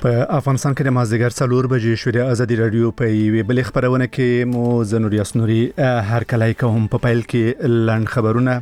په افغانستان کې د مازدیګر 4 بجې شوې د ازادي رادیو په یوې بلې خبرونه کې مو زنور یاسنوري هر کله کوم په پیل کې لاند خبرونه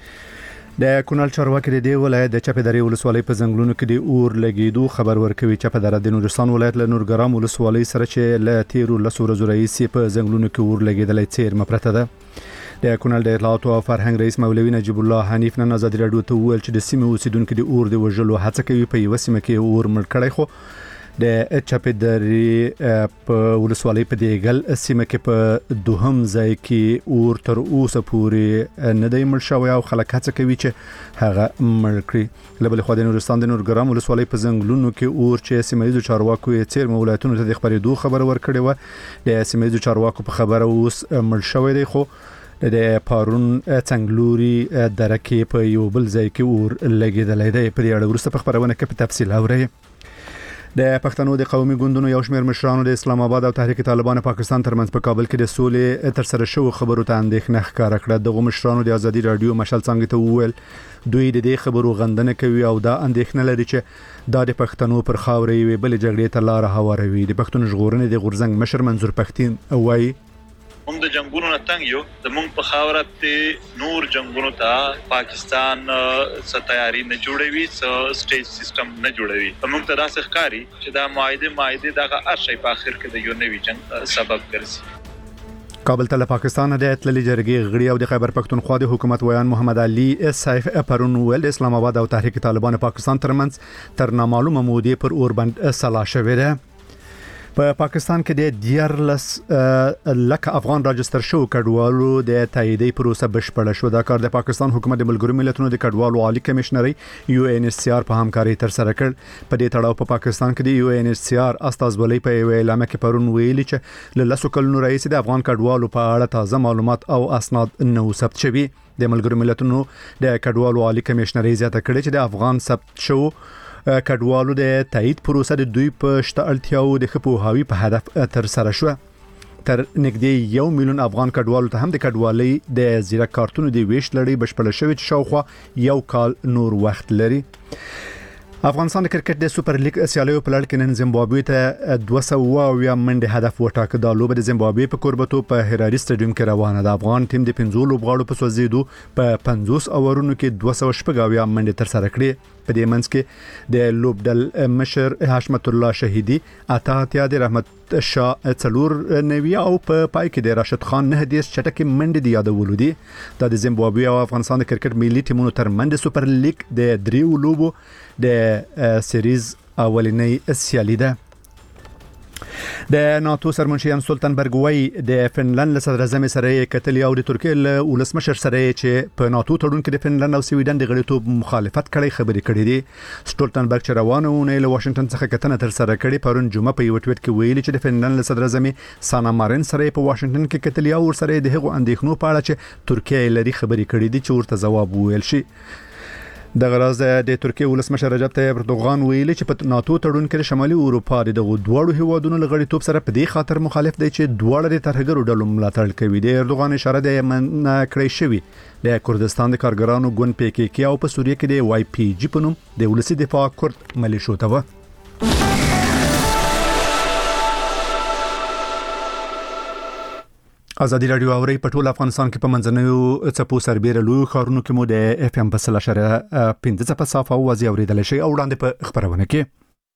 د کونړ چارواکي د ولایت د چپدري ولسوالۍ په ځنګلونو کې د اور لګیدو خبر ورکوي. چپدره د نورستان ولایت له نورګرام ولسوالۍ سره چې له تیرو لسو ورځو راهیسې په ځنګلونو کې اور لګیدلې څیر مپرته ده. د کونړ د اطلاعات او فرهنګ رئیس مولوي نجیب الله حنیف نن ازادي رادیو ته وویل چې د سیمې اوسیدونکو د اور د وژلو هڅه کوي. په یو سیمه کې اور مړ کړی خو د چپدري په ولسوالۍ په دیګل سیمه کې په دوهم ځای کې اور تر اوسه پورې نه دی مړ شوی او خلک هڅه کوي چې هغه مړ کړي. له بل خوا د نورستان د نورګرام ولسوالۍ په ځنګلونو کې اور چې سیمایي چارواکو یې څیر مولایتونو ته د خبرېدو خبر ورکړی و. د سیمایي چارواکو په خبره اوس مړ شوی دی خو د پارون څنګلوري درکه په یو بل ځای کې اور لګیدلې ده. په دې اړه ورسته په خبرونه کې په تفصیل اورئ. د پښتنو د قومي ګوندونو یو شمېر مشرانو د اسلام آباد او تحریک طالبان پاکستان ترمنځ په کابل کې د سولې تر سره شو خبرو ته اندېښنه ښکاره کړه. دغه مشرانو د ازادي رادیو مشال څنګه ته وویل دوی د دې خبرو غندنه کوي او دا اندېښنه لري چې دا د پښتنو پر خاورې وي بل جګړې ته لار هواروي. د پښتون ژغورنې د غورزنګ مشر منظور پښتين وایي هم د جنگونو نه تنگ یو د مونږ په خاورت ته نور جنگونو ته پاکستان څه تیاری نه جوړوي څه سټیج سیستم نه جوړوي. موږ ته داسې ښکاری چې دا معاهده دغه هر شی په اخر کې د یو نوي جنگ سبب ګرځي. کابل ته پاکستان د اتللي جرګې غړي او د خیبر پښتونخوا د حکومت ویان محمد علي سیف پرون ویل اسلام آباد او تحریک طالبان پاکستان ترمنځ تر نامعلومه مودې پر اوربند سلا شوې ده. په پاکستان کې د 14 لک افغان راجستر شو کډوالو د تاییدي پروسه بشپړه شو. دا کار د پاکستان حکومت د ملګرو ملتونو د کډوالو عالی کمشنري UNHCR په همکاري تر سره کړ. په دې تړاو په پاکستان کې د UNHCR استازولۍ په یو اعلامیه کې پرون ویلي چې له لسو کلونو رئیس د افغان کډوالو په اړه تازه معلومات او اسناد نه ثبت شوي. د ملګرو ملتونو د کډوالو عالی کمشنري زیاته کړې چې د افغان ثبت شو کډوالو د تایید پروسه د دوی په شتالتیاو د خپوهاوی په هدف تر سره شو. تر نږدې 1 میلیون افغان کډوالو ته هم د کډوالۍ د زیرک کارتونو د ویش لړۍ بشپړه شوې چې شاوخوا یو کال نور وخت لري. افغانستان د کرکټ د سوپر لیګ سیالیو په لړ کې نن زیمبابوې ته 200 منډه هدف وټاکه. د لوبې د زیمبابوې په کوربتو په هراري سټیډیوم کې روانه ده. افغان ټیم د 15 لوبغاړو په سوځیدو په 50 اورونو کې 200 منډه تر سره کړې. په دې منځ کې د لوبډل مشر حشمت الله شهیدی اتاتیا د رحمت شاه څلور نوی او په پای کې د راشد خان نه دیس چټکه منډه دی یادولو دي. د زیمبابوې او افغانستان د کرکټ ملي ټیمونو ترمنځ سوپر لیګ د دریو لوبو د سیریز اولنۍ سیالي ده. د ناتو سرمنشي یان سولتنبرګ وای د فنلند له صدر اعظم سره کتلی او د ترکیه له ولسمشر سره چې په ناتو تړون کې د فنلند او سویډن د غړیتوب مخالفت کړي خبرې کړې دي. سټولتنبرګ چې روانونه له واشنگټن څخه کتنه تر سره کړي پرون جمعه په یو ټویټ کې ویلي چې د فنلند له صدر اعظم سانا مارین سره په واشنگټن کې کتلی او سره د هغو اندېښنو په اړه چې ترکیه لري خبرې کړې دي چې ورته جواب ویل شي. د غراز د ترکیه ولسمشر رجب طیب اردوغان ویلي چې په ناتو تړون کې شمالي اروپا د دوړو هیوادونو لغړیتوب سره په دې خاطر مخالف دی چې دوړه د ترهګرو ډلو ملاتړ کوي. د اردوغان اشاره د یمن کړی شوی د کردستان د کارګرانو ګوند PKK او په سوریه کې د YPG په نوم د ولسی دفاع کورد ملیشو ته و. ازادي رادیو اوري په ټول افغانستان کې په منځنوي چپو سربېره لوی خارونو کې مو د FM په 15 په صافه او وزي اوریدل شي او وړاندې په خبرونه کې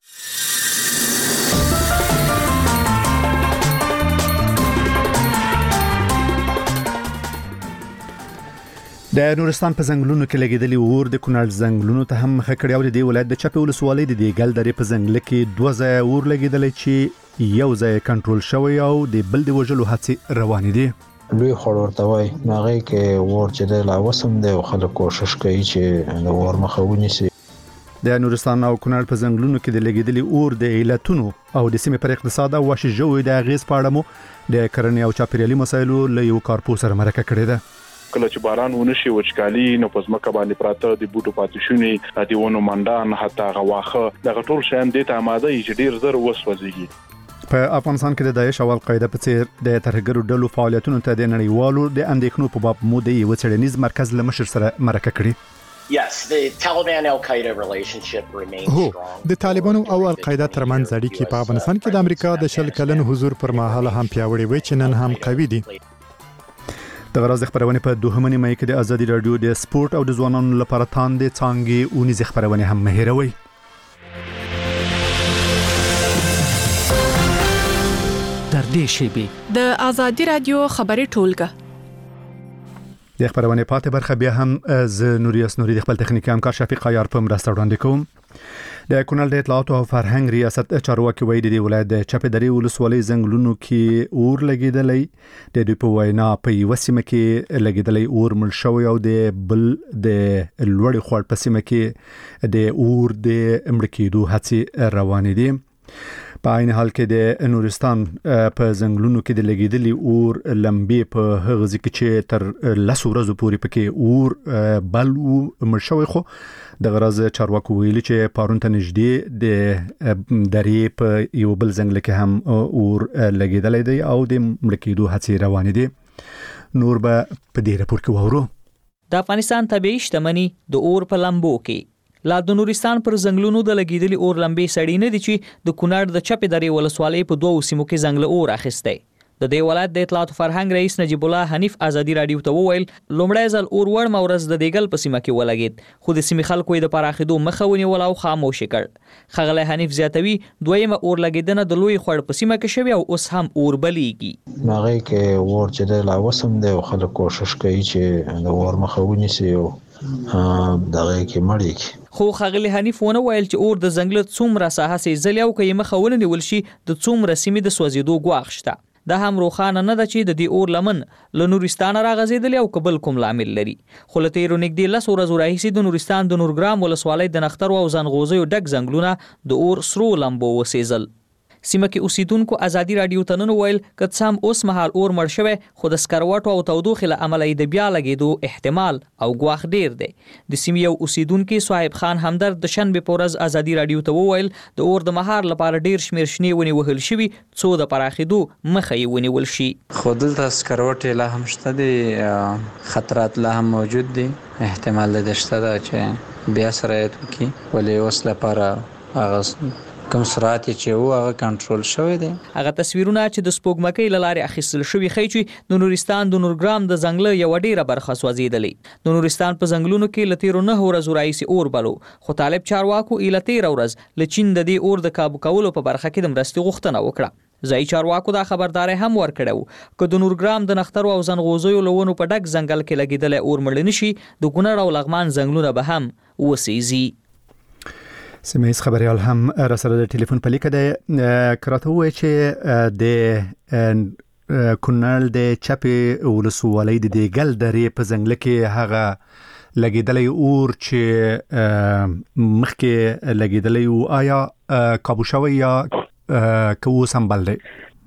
د نورستان په ځنګلونو کې لګیدلی اور د کونړ ځنګلونو ته هم خکړی او د دې ولایت د چپې ولسوالۍ د دیګل درې په ځنګل کې 2 ځای اور لګیدلی چې یو ځای کنټرول شوی او د بل د وژلو هڅې روانې دي. لوی خور ورته وای هغه کې ور چې د لاوسم دی او خلک کوشش کوي چې د ور مخه ونیسي. د نورستان او کونړ په ځنګلونو کې د لګیدلی اور د علتونو او د سیمې پر اقتصاد او واشي جوړ د اغیز په اړه مو د کرنې او چاپیریالي مسایلو له یو کارپوس سره مرکه کړې ده. کله چې باران ونشي وچکالي نو پزماکه باندې پراته د بوټو پاتې شونی د ونو منډان حتی غواخه د ټول شان د ته آماده چې ډیر زر وسوځي. په افغانستان کې د داعش او القاعده په څیر د ترهګرو ډلو فعالیتونو ته د نړیوالو د اندېښنو په باب مو د یو څېړنیز مرکز له مشر سره مرکه کړې. Yes, the Taliban-Al-Qaeda relationship remains هو strong. د طالبانو او القاعده ترمنځ اړیکې په افغانستان کې د امریکا د 100 کلن حضور پر مهال هم پیاوړې وي چې نن هم قوي دي. د غراز خبرونه په دوهمه نیمه کې د ازادي رادیو د سپورت او د ځوانانو لپاره تاندې څانګې اونیز خبرونه هم مهیروي. در دې شیبه د ازادي رادیو خبري ټولګه د خبرونه پاتې برخه بیا هم ز نوریاس نوري د خپل تخنیکي همکار شفیق عیار په مرسته وړاندې کوم. د کونړ د اطلاعات او فرهنګ ریاست چارواکي وایي د ولایت د چپدري ولسوالۍ زنګلونو کې اور لګیدلې د دوی په وینا په یو سیمه کې لګیدلې اور مل شوی او د بل د لوړ خوړ په سیمه کې د اور د امړ کېدو هڅې روانې دي. په عین حال کې د نورستان په زنګلونو کې د لګیدلې اور لمبې په هغه ځکه چې تر 10 ورځې پورې پکې اور بل مرشوي خو د غراز چارواکو ویلي چې پارون ته نږدې د درې په یو بل زنګل کې هم اور لګیدلې دی او د ملکیدو هڅې روانې دي. نور به په دې راپور کې وورو. د افغانستان طبيعي شتمنۍ د اور په لمبو کې لا د نورستان پر زنګلونو د لګیدلي اور لمبې سړی نه دي چې د کونړ د چپې درې ولسوالۍ په دوه سیمو کې زنګل اور اخیسته. د دې ولایت د اطلاعات فرهنګ رئیس نجیب الله حنیف ازادي رادیو ته وویل لومړی ځل اور ور مورز د دیګل په سیمه کې ولګید خو د سیمې خلکو د پراخېدو مخه ونیول او خاموش کړ. خغله حنیف زیاتوي دویمه اور لګیدنه د لوی خړ په سیمه کې شوی او اوس هم اور بلیږي. هغه کې ور چې د لاوسم دی خلک کوشش کوي چې د ور مخه ونیسي او دغه کې مړی. خو خغلی حنیف ونه ویل چې اور د زنګل څومره ساحه سي زلی او کې مخونه نیول شي د څومره سیمې د سوځېدو غواخ شته. دا هم روخانه نه ده چې د دې اور لمن له نورستان راغزیدلی او قبل کوم لامل لري. خو له تیرو نږدې 10 ورځې راهیسې د نورستان د نورګرام ولسوالۍ د نختر او زنغوزیو ډک زنګلونه د اور سرو لمبو وسېزل. سیمه کې اوسیدونکو ازادي رادیو ته نن ویل که سم اوس مهال اور مړ شوی خو د سکروټو او تودوخې له امله د بیا لګېدو احتمال او غواخ ډیر دی. د سیمې یو اوسیدونکو صاحب خان همدرد د شنبه پورز ازادي رادیو ته ویل د اور د مهار لپاره ډیر شمیر شنی ونی وهل شوی څو د پراخېدو مخه یې ونیول شي. خو دلته سکروټ لا هم شته دي خطرات لا هم موجود دي احتمال د شته دا چې بیا سرایت وکي ولې اوس لپاره هغه کوم سرعت چې هغه کنټرول شوی دی. هغه تصویرونه چې د سپوږمکۍ لارې اخیستل شوی خي چې د نورستان د نورګرام د زنګل یو ډیره برخه سوځیدلې. د نورستان په زنګلونو کې لته 9 ورځې راځي اور بلو خو طالب چارواکو اله 13 ورځ لچین د دې اور د کابو کولو په برخه کې د مرستي غوښتنه وکړه. ځای چارواکو دا خبرداري هم ورکړو چې د نورګرام د نختر او زنغوزیو لونو په ډک زنګل کې لګیدل اور مړ نشي د کونړ او لغمان زنګلونه به هم وسېزي. سیمه‌ایز خبريال هم را سره د ټلیفون په لیکه ده کراته وای چې د کونړ د چپې ولسوالۍ د دیګل درې په زنګل کې هغه لګیدلې اور چې مخکې لګیدلې او آیا کابو شوی یا کو سمبل دی.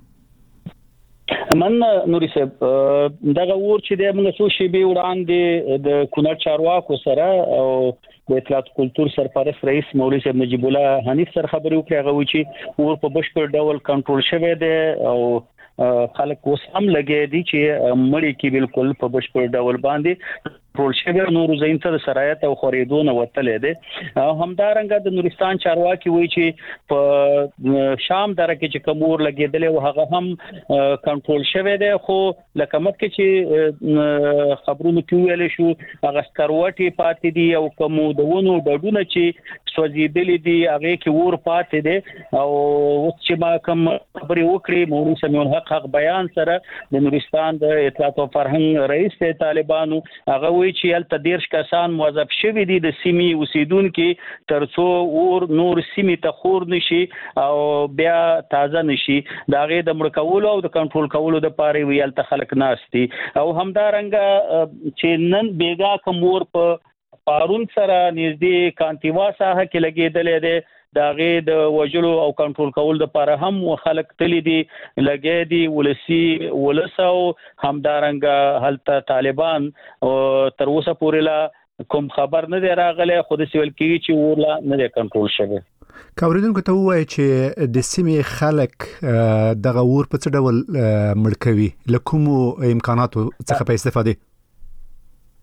من نوري صاحب دغه اور چې د موږ څو شی به وړاندې د کونړ چارواکو سره او د اطلاعات کلتور سرپرست رئیس مولوی صاحب نجیب الله حنیف سره خبرې وکړې هغه و چې اور په بشپړ ډول کنټرول شوی دی او خلک اوس هم لګي دي چې مړی کې بالکل په بشپړ ډول باندې کنټرول شوی نور زین ته سرایت او خریدو نه وتلې دي. همدارنګه د نورستان چارواکي وایي چې په شام دره کې چې کومور لګیدل او هغه هم کنټرول شوی دی خو لکه مکه چې خبرونه کیول شو هغه سکروټي پاتې دي او کوم دونو ډډونه چې سوځیدلې دي هغه کې ور پاتې دي او اوس چې ما کوم خبرې وکړې مولوی سمیون حق بیان سره د نورستان د اطلاعات او فرهنګ رئیس طالبانو هغه وایي چې الته 13 کسان موظف شوي دي د سیمې اوسیدونکو ترڅو اور نور سیمې ته خور نشي او بیا تازه نشي دا غي د مړ کولو او د کنټرول کولو د پاره ویل ته خلک ناشتي او همدارنګه چې نن بیګا کومور په پارون سره نږدې کانتیوا ساحه کې لګیدلې ده دا غي د وجلو او کنټرول کول د لپاره هم خلک تللی دي لګي دي ولسو همدارنګه هلته طالبان تر اوسه پورې لا کوم خبر نه دی راغلی خو د سیول کې چې ورلا نه دی کنټرول شوی. کاوریدونکو ته وایي چې د سیمې خلک دغه ور په څه ډول مړ کوي لکه کوم امکاناتو څخه په استفاده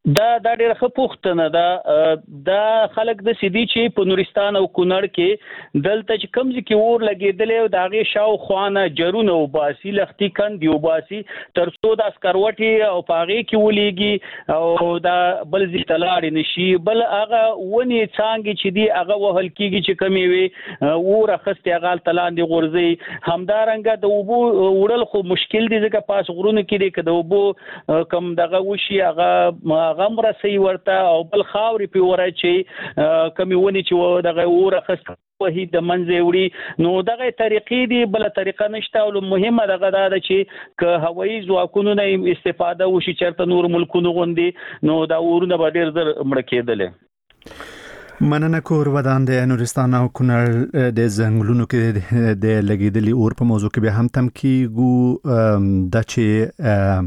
دا ډېر ښه پوښتنه ده. دا خلک د سیدی چې په نورستان او کونړ کې دلته چې کوم ځای کې اور لګېدلی او د هغې شاوخوا نه جرونه وباسي، لختي کندې وباسي تر څو د سکروټې او په هغې کې ولېږي او دا بل ځای ته لاړې نه شي. بل هغه ونې څانګې چې دي هغه وهل کېږي چې کمې وي اور اخیستې هغه هلته لاندې غورځوي. همدارنګه د اوبو وړل خو مشکل دي ځکه پاس غرونو کې دی که د اوبو کم دغه وشي هغه غم رسي ورته او بل خاوري په وره چې کمی ونی چې دغه اور اخست وهي د منځ وړي. نو دغه طریقې دی، بل طریقه نشته. او مهمه دغه دا ده چې که هوایي ځواکونو نه استفاده وشي چېرته نور ملکونو غوندې نو دا اورونه به ډېر زر مړه کېدلی. مننه کور ودان د نورستان او کونړ د ځنګلونو کې د لګیدلي اور په موضوع کې به هم تم کیږو د چې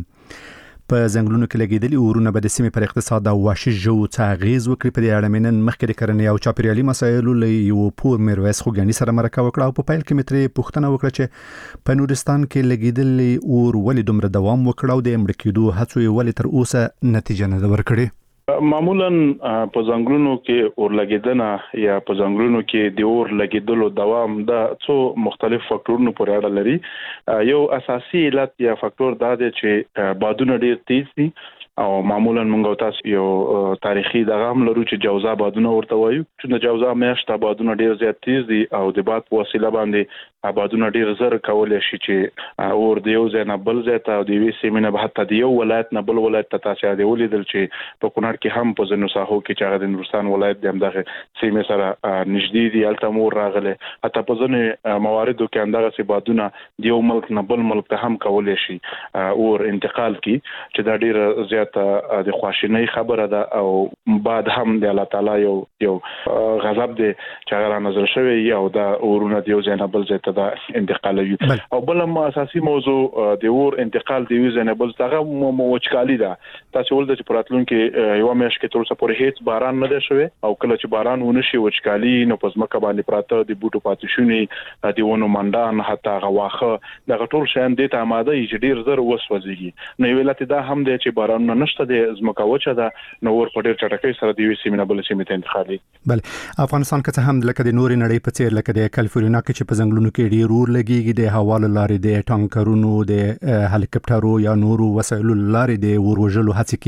په ځنګلونو کې لګیدلي اورونه به د سیمې پر اقتصاد او وحشي ژوو څه اغیز وکړي. په دې اړه مې نن مخکې د کرنې او چاپیریالي مسایلو له یو پوه میرویس خوږیاني سره مرکه وکړه او په پیل کې مې ترې پوښتنه وکړه چې په نورستان کې لګیدلي اور ولې دومره دوام وکړ او د مړه کېدو هڅو یې ولې تر اوسه نتیجه نه ده ورکړې. معمولا په ځنګلونو کې اور لګیدنه یا په ځنګلونو کې د اور لګیدلو دوام د څو مختلف فاکټورونو پورې اړه لري. یو اساسي علت یا فاکټور دا دی چې بادونه ډیر تیز دي او معمولا موږ تاسو یو تاریخي دغه هم لرو چې جوزا بادونه ورته وایو چې د جوزا میاشت بادونه ډیر زیات تیز دي او د باد په وسیله باندې بادونه ډیر زر کولای شي چې اور د یو ځای نه بل ځای ته او د یوې سیمې نه حتی د یو ولایت نه بل ولایت ته تاسو یې ولیدل چې په کونړ کې هم په ځینو ساحو کې چې هغه د نورستان ولایت د همدغه سیمې سره نږدې دي هلته مور راغله. حتی په ځینو مواردو کې همدغه سي بادونه د یو ملک نه بل ملک ته هم کولای شي اور انتقال کی چې دا ډیر زیات د خواشینۍ خبره ده او بعد هم د الله تعالی یو غضب دی چې هغه نظر شوی او دا اورونه د یو ځای نه بل ځای ته دا انتقالوي. او بل اساسي موضوع د اور انتقال دی وزنه بل څنګه موچکالي ده. تاسو ول د پراتلون کې یو مېش کې تر اوسه پورې هیڅ باران نه دی شوی او کله چې باران ونشي وچکالي نو په ځمکه باندې پراته د بوټو پاتې شونی د ونو منډان حتی غواخه د ټول شان د ته آماده چې ډیر زر وسوځيږي. نو ویلات دا هم دی چې باران نشته د ځمکه وچه ده نو ور په ډیر چټکۍ سره د وی سیمه بل سیمه ته انتقالي. بل افغانستان کې هم لکه د نوري نړۍ په څیر لکه د کالیفورنیا کې چې په ځنګلونو کې ډیر اور لګيږي د هوالو لارې د ټانکرونو د هلیکاپټرو یا نورو وسایلو لارې د اور وژلو هڅې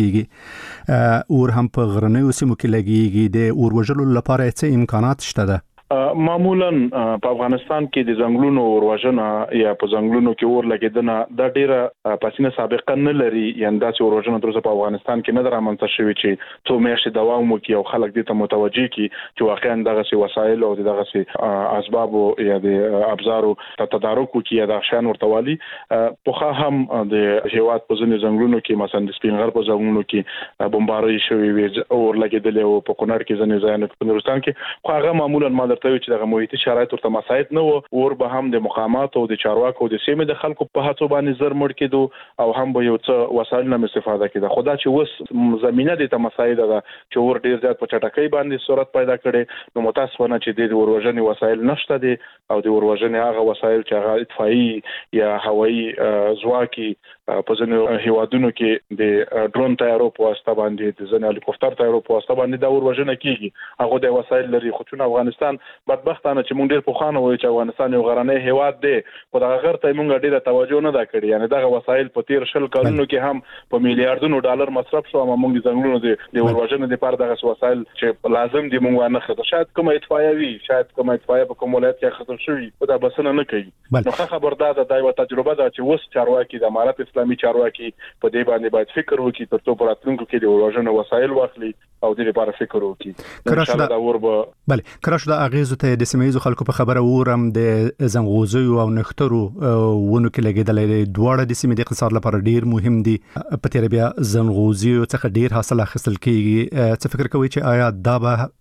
کیږي. اور هم په غرنیو سیمو کې لګيږي. د اور وژلو لپاره څه امکانات شته ده؟ معمولا په افغانستان کې د ځنګلونو اور وژنه یا په ځنګلونو کې اور لګیدنه د ډیره پسینه سابقه نه لري. یعنی دا چې اور وژنه تر اوسه په افغانستان کې نه درامنځته شوی چې څو میاشتې دوام وکړي او خلک دې ته متوجي کی چې واقعا دغه سي وسایل او دغه سي اسباب یا د ابزارو تدارک وکړي دا شان ورتوالي. په هم د هیواد په ځینې ځنګلونو کې مثلا د سپینغر په ځنګلونو کې بمباري شوی وي اور لګیدل او په کونړ کې ځینې ځایونه په نورستان کې خو هغه معمولا ته چې دغه محیطي شرایط ورته مساعد نه وو اور به هم د مقامات او د چارواکو د سیمې د خلکو په هڅو باندې زر مړ کېدو او هم به یو څه وسایل نه استفاده کېده. خدا چې وس زمينه د تمساعد ده چې اور ډیر زیات په چټکۍ باندې صورت پیدا کړي نو متاسفانه چې د اوروژنې وسایل نشته دي او د اوروژنې هغه وسایل چې هغه اطفائي یا هوایي ځواکي په ځینو هیوادونو کې د ډرون تیارو په واسطه باندې د ځینو هلیکوپټر تیارو په واسطه باندې د اوروژنې کیږي. هغه د وسایل لري خو چې افغانستان بدبختانه چې مونږ ډیر په خوانه وایو چې افغانستان یو غرنی هیواد دی خو دغه غر ته مونږ ډیره توجه نه دا کړې. یعنی دغه وسایل په تیر شل کلونو کې هم په میلیارډونو ډالر مصرف شو. مونږ ځنګلونو د اوروژنې لپاره دغه وسایل چې لازم دي مونږ نه خته. شاید کومه اطفائیه وي شاید کومه اطفائیه په کوم ولایت کې خطر شوی او دا بسنه نه کوي. نو خبردار ده دا یو تجربه ده چې وس چارواکي د امارات اسلامي چارواکي په دې باندې باید فکر وکړي تر څو راتلونکو کې د اوروژنې وسایل واخلي او د لپاره فکر وکړي. ان شاء الله دا وربه بله کراش د اغیزو ته د سیمایي خلکو په خبره ورم د زنغوزیو او نخترو ونو کې لګیدلې دواړه د سیمې د اقتصاد لپاره ډیر مهم دي. په تیر بیا زنغوزیو څخه ډیر حاصل اخیستل کیږي. څه فکر کوي چې آیا دا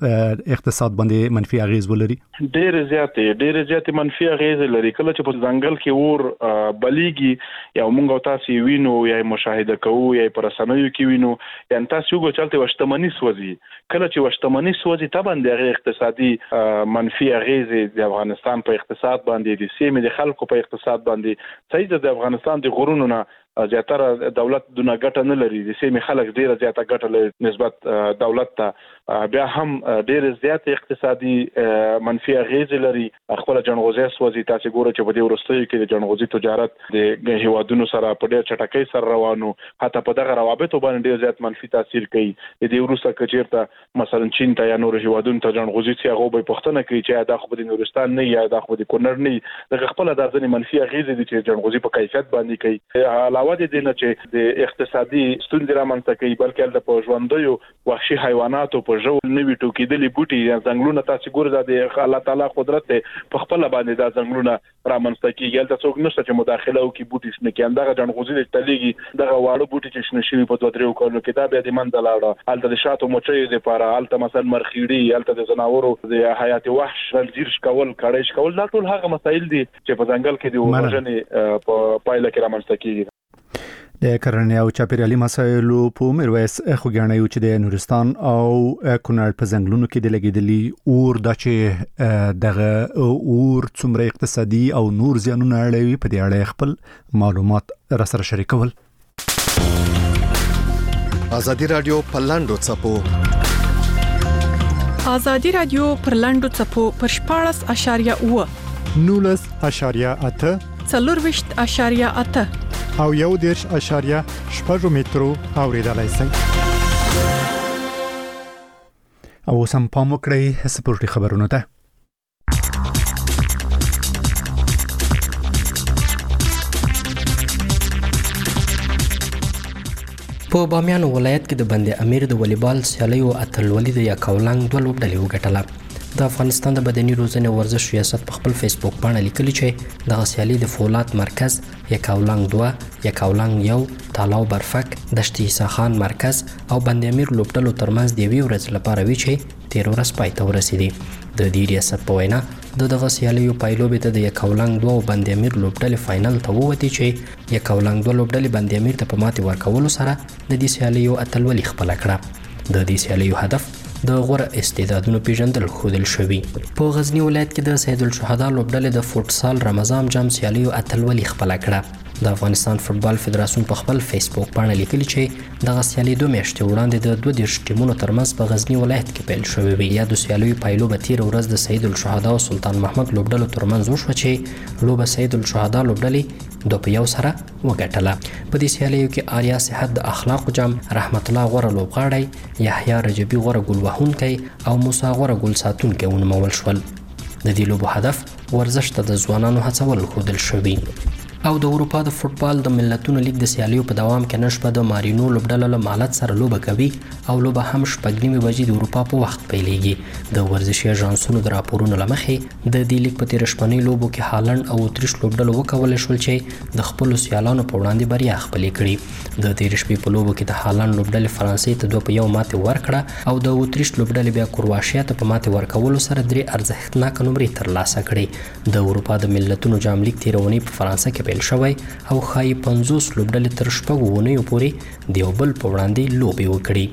به اقتصاد باندې منفي اغیز ولري؟ ډیر زیات منفي اغیز لري. کله چې په ځنګل کې اور بلیږي یا موږ تاسو وینو یا مشاهده کوو یا پر رسنیو کې وینو یا تاسو وګورئ چې وشتمنی سوځي. کله چې وشتمنی سوځي طبعا د اقتصادي منفي اغیز د افغانستان په اقتصاد باندې د سیمې د خلکو په اقتصاد باندې صحیح د افغانستان د غرونو نه زیاتره دولت دونه ګټه نه لري د سیمې خلک ډیره زیاته ګټه لري نسبت دولت ته بیا هم ډیره زیات اقتصادي منفي اغیز لري خپل جنغوزي سوځي تاسو ګورئ چې په دې ورستیو کې د جنغوزي تجارت د هیوادونو سره په ډیر چټکۍ سره روانو حتی په دغه روابطو باندې ډیر زیات منفي تاثیر کوي د دې وروسته کچیرته مثلا چین ته یا نور هیوادونو ته جنغوزي چې هغه به پښتنه کوي چې دا خو د نورستان نه یا دا خو د کونړ نه د خپل د ځنې منفي اغیز دي چې جنغوزي په کیفیت باندې کوي علاوه د نه چې د اقتصادي ستونزې رامنځته کوي بلکې د پوجوندیو وحشي حیواناتو په ژوند نوي ټوکیدلې بوټي یا ځنګلونه تاسو ګورئ د الله تعالی قدرت په خپل باندې دا ځنګلونه رامنځته کیږي د څوک نشته چې مداخله وکړي بوټي شنه کې اندغه جنغوزي د تلېږي دغه واړه بوټي چې شنه شوی په 2-3 کالو کې دا بیا د منځلاړه الته د شاتو مچۍ لپاره الته مثلا مرخیړي الته د زناورو د حیات وحش زیر شکول کړي شکول دا ټول هغه مسایل دي چې په ځنګل کې د وژنې په پایله کې رامنځته کیږي د کرنې او چاپیریالي مسایلو په میرویس خوګیانیو چې د نورستان او کونړ په ځنګلونو کې د لګیدلي اور د چې دغه اور څومره اقتصادي او نور زیانونه اړوي په دې اړه خپل معلومات را سره شریکول. ازادي رادیو په لاندو چپو ازادي رادیو پر لاندو چپو پر 14.8 19.8 24.8 او 1.8 مترو اوریدلای شئ. او سم پام وکړئ سپورتي خبرونه ته. په بامیان ولایت کې د بند امیر د والیبال سیالیو اتلولي د یکاولنګ 2 لوبډلې وګټله. د افغانستان د بدني روزنې ورزش ریاست په خپل فیسبوک باندې لیکلي چې د سیالي د فولاد مرکز یکاولنګ 2 یکاولنګ 1 تالاو برفک دشتي ساخان مرکز او بند امیر لوبډلو ترمنځ د وی ورځ لپاره وی چې 13 ورځې پای ته ورسېدي. د دې ریاست په وینا دغه سیالیو پایلوبې ته د یکاولنګ 2 بند امیر لوبډلې فائنل ته ووتې چې یکاولنګ 2 لوبډلې بند امیر ته په ماتې ورکولو سره د دې سیالیو اتلولي خپل کړه. د دې سیالیو هدف د غوړه استعدادونو پیژندل خودل شوی. په غزنی ولایت کې د سید الشهدا لوبډلې د فوټسال رمضان جام سیالیو اتلولي خپل کړه. د افغانستان فوتبال فدراسیون په خپل فیسبوک باندې لیکلي چې دغه سیالي 2 میاشتې وړاندې د 22 ټیمونو ترمنځ په غزنی ولایت کې پیل شوې وي. یا د سیالیو پایلوبه 13 ورځ د سید الشهدا او سلطان محمد لوبډلو ترمنځ وشو چې لوبه سید الشهدا لوبډلې 2-1 سره وګټله. په دې سیالیو کې آریا صحت د اخلاق جام، رحمت الله غوره لوبغاړی، یحیی رجبی غوره ګول وهونکی او موسی غوره ګول ساتونکی ونومول شول. د دې لوبو هدف ورزش ته د ځوانانو هڅول خودل شوی. او د اروپا د فوتبال د ملتونو لیګ د سیالیو په دوام کې نن شپه د مارینو لوبډله له مالت سره لوبه کوي او لوبه هم شپږ نیمې بجې د اروپا په وخت پیلېږي. د ورزشي اژانسونو د راپورونو له مخې د دې لیګ په تېره شپنۍ لوبو کې هالند او اتریش لوبډلو وکولی شول چې د خپلو سیالانو په وړاندې بریا خپلې کړي. د تېرې شپې په لوبو کې د هالند لوبډلې فرانسې ته 2-1 ماتې ورکړه او د اتریش لوبډلې بیا کرواشیا ته په ماتې ورکولو سره 3 ارزښتناکه نمرې ترلاسه کړې. د اروپا د ملتونو جام لیګ تېره اونۍ په فرانسه کې پیل شوی او ښایي 50 لوبډلې تر 6 اونیو پورې د یو بل په وړاندې لوبې وکړي.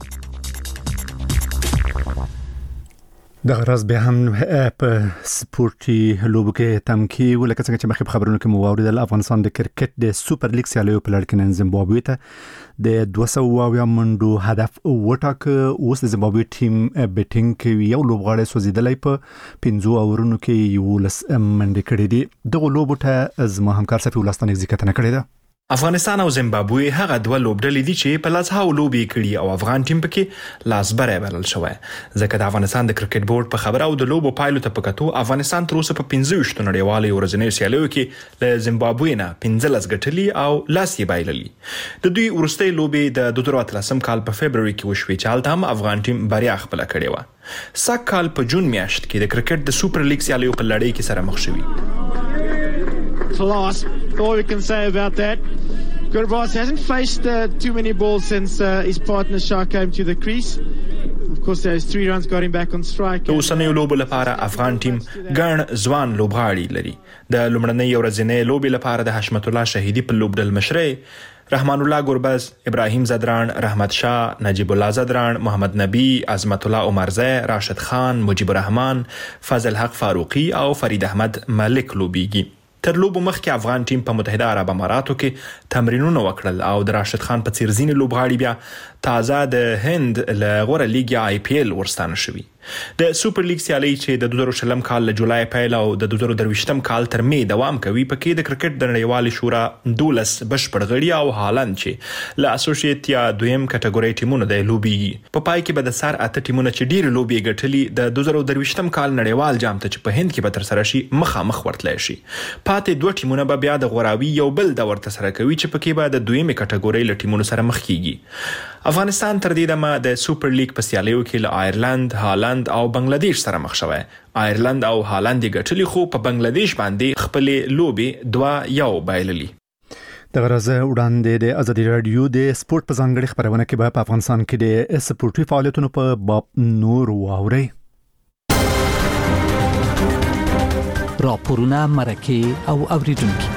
د غرض به هم په سپورتي لوبو کې تمکی ولکه څنګه چې مخکې خبرونه کې مو واوریدل افغانستان د کرکټ د سوپر لیګ سیالیو په لړ کې نن زیمبابوې ته د 200 منډو هدف وټاکه. اوس د زیمبابوې ټیم بیټینګ کوي یو لوبغاړی سوځیدلی په 15 اورونو کې 11 منډې کړې دي. دغه لوبو ته زما همکار صفي ولستان ځکه کړی ده. افغانستان او زیمبابوې هغه 2 لوبډلې دي چې په لاسهاو لوبې کړي او افغان ټیم پکې لاسبری بلل شوی. ځکه د افغانستان د کرکټ بورډ په خبره او د لوبو پایلو ته پکتو افغانستان تر اوسه په 15 نړیوالو ورځنیو سیالیو کې له زیمبابوې نه 15 ګټلي او لاس یې بایللي. د دوی ورستۍ لوبې د 2013 کال په فبرवरी کې وشوې چې هلته هم افغان ټیم بریا خپل کړې و. سږ کال په جون میاشت کې د کرکټ د سوپر لیګ سیالیو په لړۍ کې سره مخ شوي. Class, all we can say about that. Gurbaas hasn't faced too many balls since his partner Shah came to the crease. Of course, those 3 runs got him back on strike. د اوسنیو لوبو لپاره افغان ټیم ګڼ ځوان لوبغاړي لري. د لومړنۍ ورځنۍ لوبې لپاره د حشمت الله شهیدي په لوبډل مشرۍ رحمان الله ګربز، ابراهیم زدران، رحمت شاه، نجیب الله زدران، محمد نبی، عظمت الله عمرزی، راشد خان، مجیب الرحمن، فضل حق فاروقی او فرید احمد ملک لوبیږي. تر لوبو مخکې افغان ټیم په متحده عرب اماراتو کې تمرینونه وکړل او د راشد خان په څیر ځینې لوبغاړي بیا تازه د هند له غوره لیګ IPL ورستانه شوي. د سوپر لیګ سیالي چې د 2020 کال له جولای پیل او د 2023 کال تر می دوام کوي پکې د کرکټ د نړیوالې شورا 12 بشپړ غړي او هالند چې له اسوسییټ یا دویم کټګوري ټیمونو د لوبي په پای کې به د سر اته ټیمونه چې ډیر لوبي ګټلي د 2023 کال نړیوال جام ته چې په هند کې به تر سره شي مخامخ ورتلای شي. پاتې دوه ټیمونه به بیا د غوراوي یو بل د ورته سره کوي چې پکې به د دویمه کټګوري له ټیمونو سره مخ کیږي. افغانستان تر دې دمه د سوپر لیګ په سیالیو کې له آیرلند، هالند او بنگلاديش سره مخ شوی. آیرلند او هالند ګټلي خو په بنگلاديش باندې خپل لوبي 2-1 بایللي. د غرض وړاندې د ازادي رادیو د سپورت په ځانګړي خبرونه کې په افغانستان کې د سپورتي فعالیتونو په باب نور واوري. راپورونه، مرکه او اوریدونکو.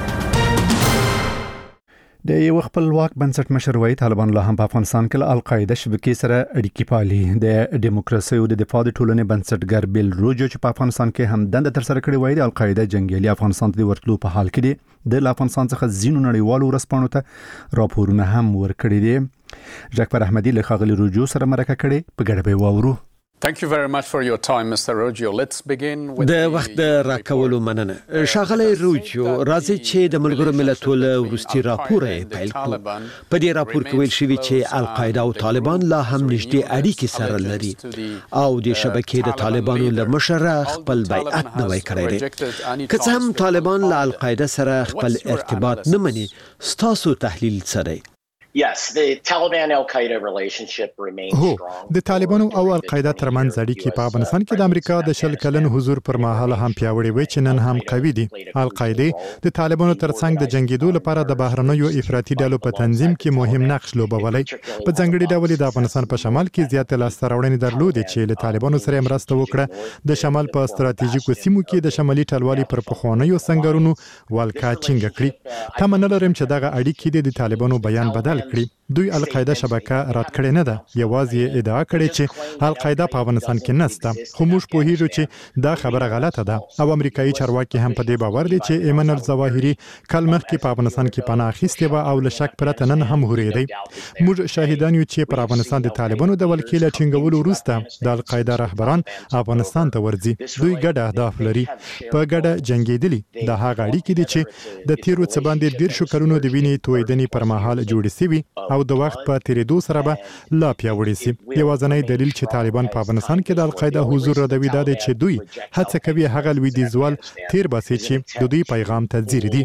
د یو خپلواک بنسټ مشر وایي طالبان لا هم په افغانستان کې له القاعده شبکې سره اړیکې پالي. د دیموکراسي او د دفاع د ټولنې بنسټګر بیل روجو چې په افغانستان کې هم دنده تر سره کړې وایي د القاعده جنگیالي افغانستان ته ورتلو په حال کې دي. د افغانستان څخه ځینو نړیوالو ورسپانو ته راپورونه هم ورکړي دي. جعفر احمدي له ښاغلي روجو سره مرکه کړې په ګډه به واورو. Thank you very much for your time, Mr. Roggio. Let's begin with د وخت د راکولو مننه. ښاغلی روجو، راځي چې د ملګرو ملتونو وروستي راپور یې پیل کړو. په دې راپور کې ویل شوی چې القاعده او طالبان لا هم نږدې اړیکې سره لري او د شبکې د طالبانو له مشر خپل بیعت نوی کړی دی. که څه هم طالبان له القاعده سره خپل ارتباط نه مني، ستاسو تحلیل څه دی؟ Yes, the Taliban Al-Qaeda relationship remains strong. د طالبانو او القاعده ترمنځ اړیکې په افغانستان کې د امریکا د 10 کلن حضور پر مهال هم پیاوړې وي چې نن هم قوي دي. القاعده د طالبانو ترڅنګ د جنگیدو لپاره د بهرنیو افراطي ډلو په تنظیم کې مهم نقش لوبولی. په ځانګړي ډول د افغانستان په شمال کې زیات لاسته راوړنې درلودې چې له طالبانو سره مرسته وکړه. د شمال په ستراتیژیکو سیمو کې د شمالي ټلوالي پر پخوانیو سنگرونو والکا چینګ کړی. تمنل لرم چې دغه اړیکې د طالبانو بیان بدل کړي. دوی القاعده شبکه رد کړې نه ده، یوازې ادعا کړې چې القاعده په افغانستان کې نشته. خو موږ پوهیږو چې دا خبره غلطه ده او امریکایي چارواکي هم په دې باور دي چې ایمن الظواهري کال مخکې په افغانستان کې پناه اخیستې و او له شک پرته نن هم هورېدی. موږ شاهدان یو چې پر افغانستان د طالبانو د ولکې له ټینګولو وروسته د القاعده رهبران افغانستان ته ورځي. دوی ګډ اهداف لري، په ګډه جنگیدلي. د هغه اړیکې دي چې د تیرو څه باندې 10 کلونو د وینې تویدنې پر مهال جوړې شوي او د وخت په تیریدو سره به لا پیاوړې شي. یوازینی دلیل چې طالبان په افغانستان کې د القاعده حضور ردوي دا دی چې دوی هڅه کوي هغه لویدیځوال تیر باسي چې د دوی پیغام ته ځیر دي.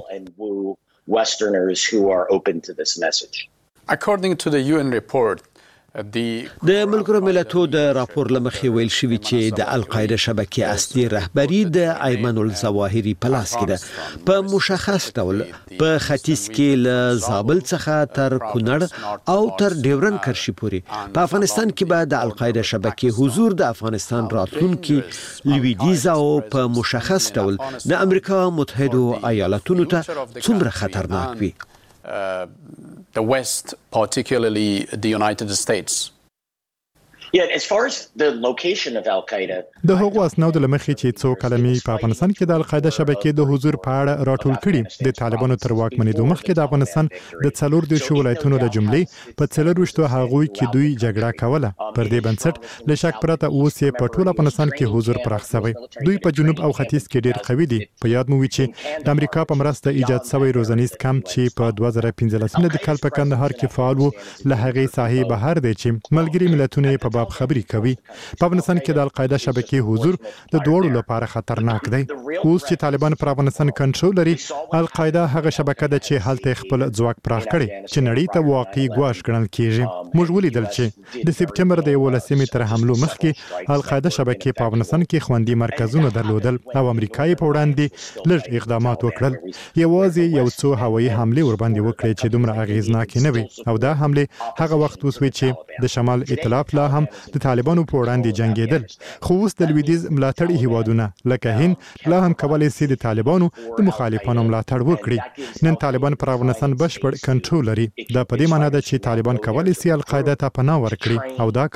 According to the UN report, د ملګرو ملتونو د راپور لمخې ویل شوی چې د القاعده شبکې اصلي رهبری د ایمن الظواهري په لاس کې ده. په مشخص ډول په ختیځ کې له زابل څخه تر کونړ او تر ډیورن کرشي پورې په افغانستان کې به د القاعده شبکې حضور د افغانستان راتلونکي لویدیځ او په مشخص ډول د امریکا متحده ایالاتونو ته څومره خطرناک وي. The West, particularly the United States. Yeah, as far as the location of Al-Qaeda, د هغو اسنادو لمخې چې څو کلمې په افغانستان کې د القاعده شبکې د حضور په اړه راټول کړي. د طالبانو تر واکمنېدو مخکې د افغانستان د 14 ولایتونو د جملې په 14 هغوی کې دوی جګړه کوله. پر دې بنسټ له شک پرته اوس یې په ټول افغانستان کې حضور پراخ شوی. دوی په جنوب او ختیځ کې ډېر قوي دي. په یاد مو وي چې د امریکا په مرسته ایجاد شوی روزنیز کمپ چې په 2015 د کال په کندهار کې فعال و له هغې ساحې بهر دی چې ملګري ملتونه په باب خبري کوي. په افغانستان کې د القاعده شبکې حضور د دوړو لپاره خطرناک دی. اوس چې طالبان پر افغانستان کنټرول لري، القاعده هغه شبکه ده چې هلته خپل ځواک پراخ کړي چې نړۍ ته واقعي ګواښ ګڼل کیږي. موږ ولیدل چې د سپټمبر د 11 تر حملو مخکې القاعده شبکې په افغانستان کې خوندي مرکزونه درلودل او امریکا یې په وړاندې لږ اقدامات وکړل. یوازې یو څو هوایي حملې ورباندې وکړې چې دومره اغیزناکې نه وي او دا حملې هغه وخت وسوي چې د شمال ائتلاف لا هم د طالبانو په وړاندې جنگیدل. خو اوس د لویدیځ ملاتړي هیوادونه لکه هند لا هم کولای شي د طالبانو د مخالفانو ملاتړ وکړي. نن طالبان پر افغانستان بشپړ کنټرول لري. دا په دې معنی ده چې طالبان کولای شي القاعده ته پناه ورکړي او دا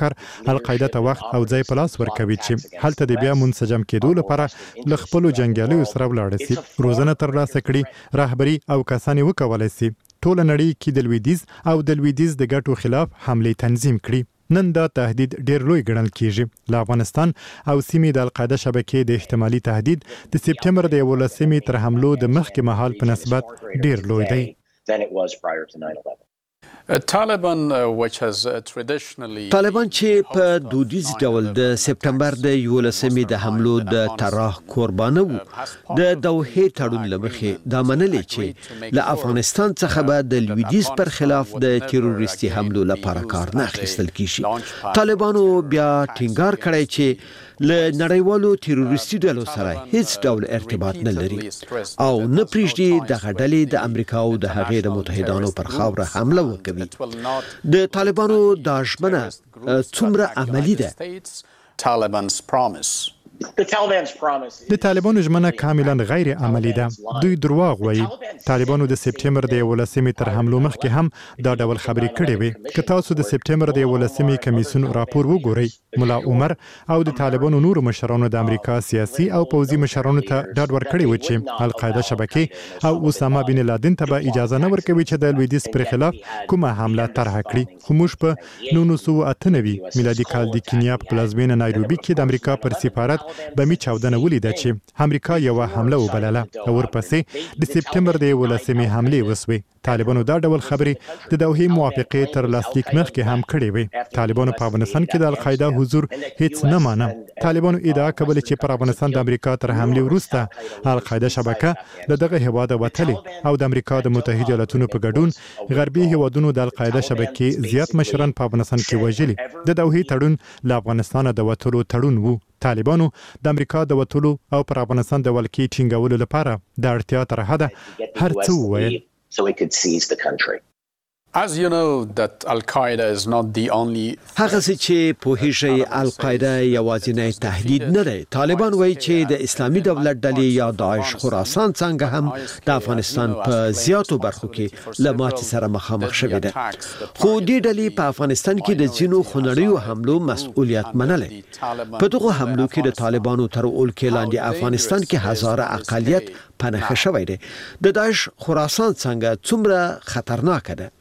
کار القاعده ته وخت او ځای په لاس ورکوي چې هلته د بیا منسجم کېدو لپاره ل خپل جنگیالیو سره ولاړ شي روزنه ترلاسه کړي رهبری او کسانی وکولای شي ټول نړۍ کې د لویدیز او د لویدیز د ګټو خلاف حمله تنظیم کړي نن دا تهدید ډیر لوی ګڼل کیږي ل افغانستان او سیمې د القاعده شبکې د احتمالي تهدید د سپټمبر د 11 تر حملو د مخکې مهال په نسبت ډیر لوی دی طالبان چې په دودیز ډول د سپټمبر د 11 د حملو د طرح قربانه وو د دوحې تړون لمخې دا منلې چې له افغانستان څخه به د لویدیز پر خلاف د تروریستي حملو لپاره کار نه اخیستل کیږي طالبانو بیا ټینګار کړی چې له نړیوالو تروریستي ډلو سره هیڅ ډول ارتباط نه لري او نه پریږدي دغه ډلې د امریکا او د هغې د متحدانو پر خاوره حمله وکړي د طالبانو دا ژمنه څومره عملي ده د طالبانو ژمنه کاملا غیر عملی ده دوی دروغ وایي طالبانو د سپټمبر د 11 تر حملو مخکې هم دا ډول خبرې کړې وي که تاسو د سپټمبر د 11 کمیسیون راپور وګورئ ملا عمر او د طالبانو نور مشرانو د امریکا سیاسي او پوځي مشرانو ته ډاډ ورکړی و چې القاعده شبکې او اسامه بن لادن ته به اجازه نه ورکوي چې د لویدیز پر خلاف کومه حمله طرح کړي خو موږ په 1998 میلادي کال د کینیا په پلازمینه نایروبي کې د امریکا پر سفارت بمی چاودنه ولیده چې امریکا یو حمله وبلله او ورپسې د سپټمبر د 11 حمله وسوي طالبانو دا ډول خبرې د دوحې موافقه تر لاسلیک مخکې هم کړې وي طالبانو په افغانستان کې د القاعده حضور هیڅ نه مانه طالبانو ادعا کوله چې پر افغانستان د امریکا تر حمله وروسته القاعده شبکه له دغه هواده وتلې او د امریکا د متحده ایالاتونو په ګډون غربي هیوادونو د القاعده شبکې زیات مشران په افغانستان کې وژلي د دوحې تړون له افغانستان د وټولو تړون وو طالبانو د امریکا د وټولو او پر افغانستان د ولکې ټینګولو لپاره د اړتیا تر حده هر څه وویل As you know that Al-Qaeda is not the only هغه چې په هیڅ القاعده یوازینی تهدید نه دی طالبان وایي چې د اسلامي دولت ډلې یا داعش خراسان څنګه هم د افغانستان په زیاتو برخو کې له ماتې سره مخامخ شوې ده خو دې ډلې په افغانستان کې د ځینو خونړیو حملو مسؤلیت منلی په دغه حملو کې د طالبانو تر ولکې لاندې افغانستان کې هزاره اقلیت پناه شوی دی د داعش خراسان څنګه څومره خطرناک ده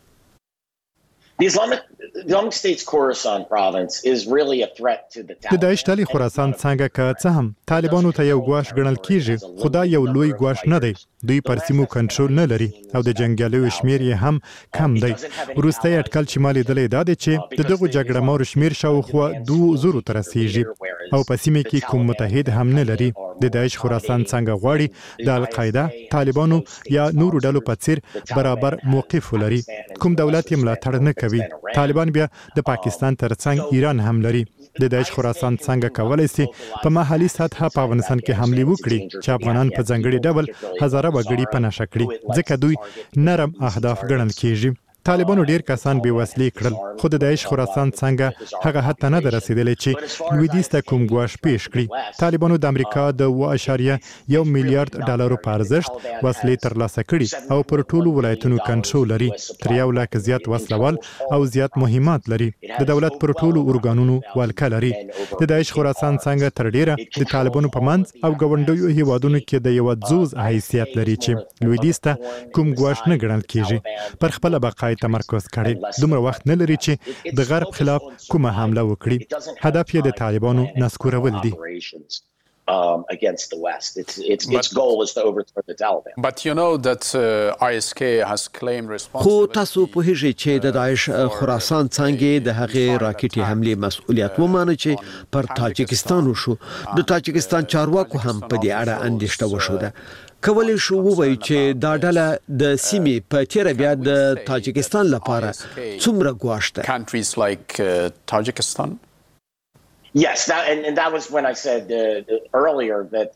The Islamic State's Khorasan province is really a threat to the Taliban. د داعش ډلې خراسان څنګه که څه هم طالبانو ته یو ګواښ ګڼل کیږي خو دا یو لوی ګواښ نه دی دوی پر سیمو کنټرول نه لري او د جنگیالیو شمیر یې هم کم دی وروستی اټکل چې ما لیدلی دا دی چې د دغو جګړه مارو شمیر شاوخوا 2000 ته رسیږي او په سیمه کې کوم متحد هم نه لري د داعش خراسان څنګه غواړي د القاعده طالبانو یا نورو ډلو په څیر برابر موقف ولري کوم دولت یې ملاتړ نه کوي طالبان بیا د پاکستان ترڅنګ ایران هم لري د داعش خراسان څنګه کولای شي په محلي سطح په افغانستان کې حمله وکړي چې افغانان په ځنګړي ډول هزاره وګړي پناه شکړي ځکه دوی نرم اهداف ګڼل کیږي طالبانو ډیر کسان بې وسلې کړل خو د داعش خراسان څنګه هغه حتی نه رسیدلی چې لویدیځ ته کوم ګواښ پیش کړي طالبانو د امریکا د 1.1 میلیارډ ډالرو په ارزښت وسلې ترلاسه کړي او پر ټولو ولایتونو کنټرول لري تر 1 لک زیات وسلوال او زیات مهمات لري د دولت پر ټولو ارګانونو ولکه لري د داعش خراسان څنګه تر ډیره د طالبانو په منځ او ګوندیو هیوادونو کې د یو ځوز حیثیت لري چې لویدیځ ته کوم ګواښ نه ګڼل کیږي پر خپل بقا تمرکز کړي دومره وخت نه لري چې د غرب خلاف کومه حمله وکړي هدف یې د طالبانو نسکورول دي against the West. Its goal is to overthrow the Taliban. But you know that ISK has claimed responsibility. خو تاسو په هغه چې د داعش خراسان څنګه د هغه راکټي حمله مسؤلیت ومانه چې پر تاجکستان وشو د تاجکستان چارواکو هم په دې اړه اندېښنه وشوده کولی شو ووایي چې دا ډله د سیمې په تیر بیا د تاجکستان لپاره څومره ګواښ ده countries like Tajikistan. Yes, that was when I said earlier that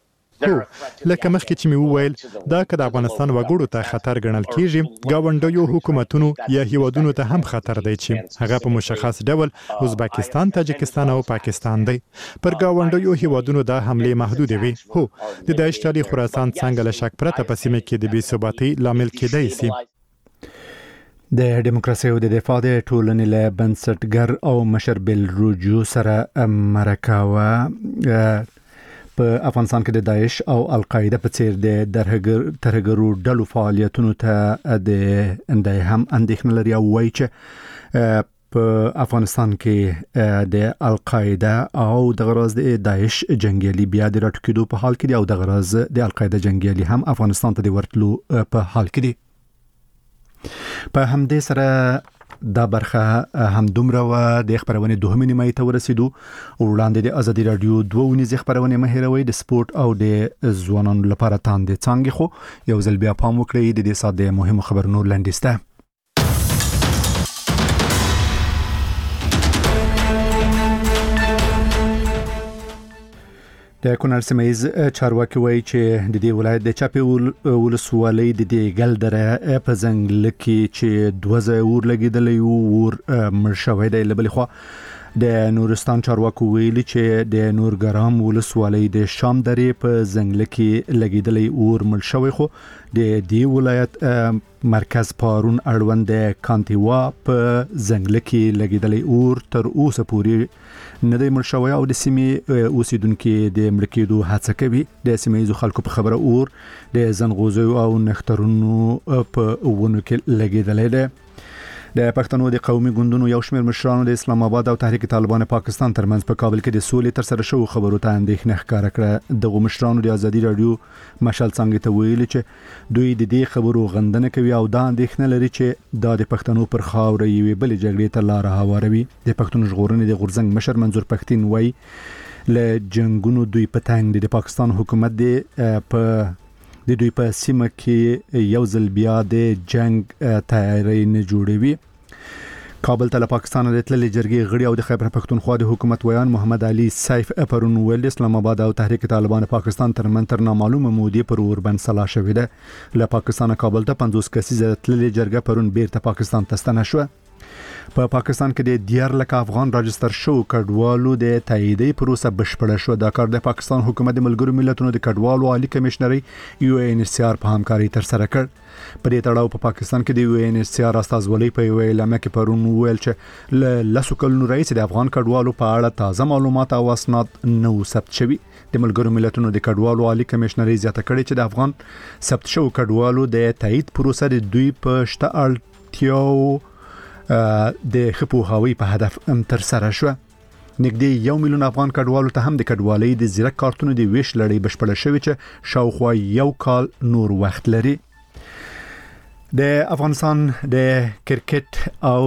لکه مخکې چې مې وویل دا که د افغانستان وګړو ته خطر ګڼل کیږي ګاونډیو حکومتونو یا هیوادونو ته هم خطر دی چې هغه په مشخص ډول ازبکستان تاجکستان او پاکستان دی پر ګاونډیو هیوادونو دا حمله محدود وي هو د داعش خراسان څنګه له شک پرته په سیمه کې د بې ثباتۍ لامل کېدای شي د دیموکراسي او د دفاع د ټولنې له بنسټګر او مشر بیل روجو سره مرکه په افغانستان کې د داعش او القاعده په څیر د ترهګرو ډلو فعالیتونو ته د هم اندېښنه لري او وایي چې په افغانستان کې د القاعده او د غرض د داعش جنگیالي بیا د راټکېدو په حال کې دي او د غرض د القاعده جنگیالي هم افغانستان ته د ورتلو په حال کې دي. په همدې سره دا برخه هم دومره و د خبرونه دوهمه نیمه ته ورسېدو. وړاندې د ازادي رادیو 2 ونیز خبرونه مهیروي د سپورت او د ځوانانو لپاره تاند څنګه خو یو ځل بیا پام وکړئ د دې ساده مهمه خبرونو لنډیسته. د کونړ سیمایز چارواکي وایي چې د دې ولایت د چاپی ولسوالۍ د دې ګلدره په ځنګل کې چې 2 ځای اور لګیدلې او مړ شوی دی. له بلې خوا د نورستان چارواکو ویلي چې د نورګرام ولسوالۍ د شام درې په ځنګل کې لګیدلې اور مړ شوی خو د دې ولایت مرکز پارون اړوند د کانتیوا په ځنګل کې لګیدلې اور تر اوسه پورې نه دی مړ شوی او د سیمې اوسیدونکو د مړ کېدو هڅه کوي. د سیمې خلکو په خبره اور د زنغوزو او نخترونو په ونو کې لګیدلې ده. د پښتنو د قومي ګوندونو یو شمېر مشرانو د اسلام آباد او تحریک طالبان پاکستان ترمنځ په کابل کې د سولې تر سره شو خبرو ته اندېښنه ښکاره کړه. دغه مشرانو د ازادي رادیو مشال څنګه ته ویلي چې دوی د دې خبرو غندنه کوي او دا اندېښنه لري چې دا د پښتنو پر خاوره یوې بل جګړې ته لار هواروي. د پښتون ژغورنې د غورځنګ مشر منظور پښتين وایي له جنگونو دوی په تنګ د پاکستان حکومت د دوی په سیمه کې یو ځل بیا د جنگ تیاری نه جوړوي. کابل ته له پاکستان د تللي جرګې غړي او د خیبر پښتونخوا د حکومت ویان محمد علي سیف پرون ویل اسلام آباد او تحریک طالبان پاکستان ترمن تر نامعلومه مودې پر اوربند سلا شوې ده. له پاکستان کابل ته 50 کسیزه تللي جرګه پرون بیرته پاکستان ته ستنه شو. په پاکستان کې د 10 لک افغان راجستر شو کډوالو د تاییدي پروسه بشپړه شو. دا کار د پاکستان حکومت د ملګرو ملتونو د کډوالو عالی کمشنري UNHCR په همکاري تر سره کړ. په دې تړاو په پاکستان کې د UNHCR استازولۍ په یو اعلامیه کې پرون ویل چې لسو کلونو رئیس د افغان کډوالو په اړه تازه معلومات او اسناد نو ثبت شوي. د ملګرو ملتونو د کډوالو عالی کمشنري زیاته کړې چې د افغان ثبت شو کډوالو د تایید پروسه د دوی په شته اړتیاو د خپوهاوی په هدف تر سره شو. نږدې 1 میلیون افغان کډوالو ته هم د کډوالۍ د زیرک کارتونو د ویش لړۍ بشپړه شوې چې شاوخوا یو کال نور وخت لري. د افغانستان د کرکټ او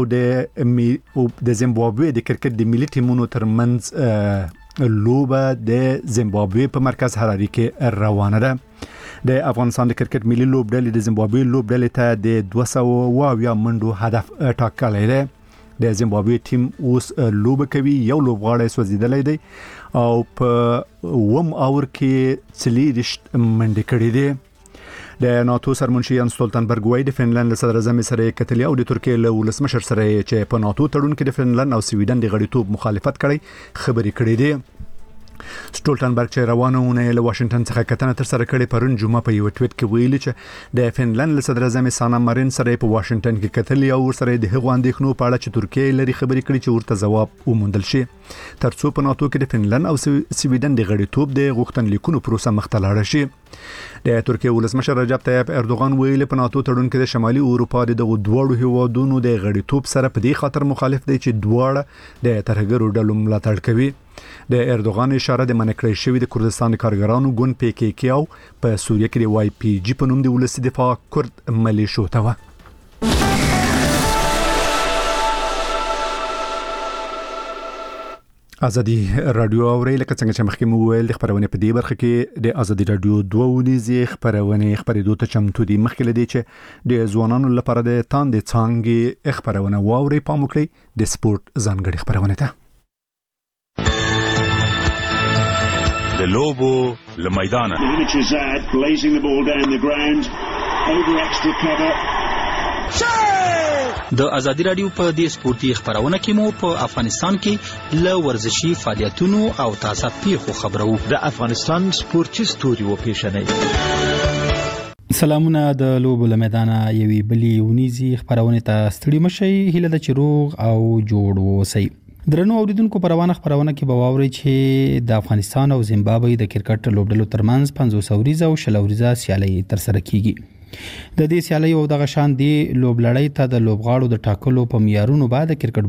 د زیمبابوې د کرکټ د ملي ټیمونو ترمنځ لوبه د زیمبابوې په مرکز حراري کې روانه ده. د افغانستان د کرکټ ملي لوبډلې د زیمبابوې لوبډلې ته د 200 منډو هدف ټاکلی دی. د زیمبابوې ټیم اوس لوبه کوي. یو لوبغاړی سوځیدلی دی او په 1 اور کې 40 منډې کړې دي. د ناتو سرمنشي یان ستولتنبرګ وایي د فنلند له صدر اعظم سره کتلي او د ترکیې له ولسمشر سره چې په ناتو تړون کې د فنلند او سویډن د غړیتوب مخالفت کړي خبرې کړې دي. سټولټنبرګ چې روانونه له واشنگټن څخه کتنه تر سره کړې پرون جمعه په یو ټویټ کې ویلي چې د فنلند له صدر اعظم سانا مارین سره په واشنگټن کې کتلي او سره د هغو اندېښنو په اړه چې ترکیه لري خبرې کړې چې ورته جواب وموندل شي ترڅو په ناتو کې د فنلند او سویډن د غړیتوب د غوښتنلیکونو پروسه مخته لاړه شي. د ترکیه ولسمشر رجب طیب اردوغان ویلي په ناتو تړون کې د شمالي اروپا د دوړو هیوادونو د غړیتوب سره په دې خاطر مخالف دی چې دواړه د ترهګرو ډلو ملاتړ کوي. د اردوغان اشاره د منکړې شوی د کردستان کارګرانو ګوند PKK او په سوریه کې د YPG په نوم د ولسی دفاع کرد ملیشو ته و. ازادي رادیو اوري لکه څنګه چې مخکې مو ویل د خبرونه په دې برخه کې د ازادي رادیو 2 ونیزي خبرونه خبرېدو ته چمتو دي. مخکې لدی چې د ځوانانو لپاره د تاندې څنګه خبرونه واوري پام وکړي د سپورت ځانګړي خبرونه ته د لوبو لمیدانه د ازادي رادیو په دې سپورتي خبرونه کې مو په افغانستان کې له ورزشي فعالیتونو او تازه پیښو خبرو. د افغانستان سپورتي ستوري و پیښنې سلامونه د لوبو له میدانه یوې بلې ونیزي خبرونه ته ستړي مشي هیله د چروغ او جوړ وسی درنو اوریدونکو پروانه خبرونه کې بواوري چې د افغانستان او زیمبابوې د کرکټ لوبډلو ترمنځ 500 اوریزه او 60 اوریزه سیالي تر سره کیږي د دې سیالي او د غشان دی لوبلړۍ ته د لوبغاړو د ټاکلو په معیارونو بعد کرکټ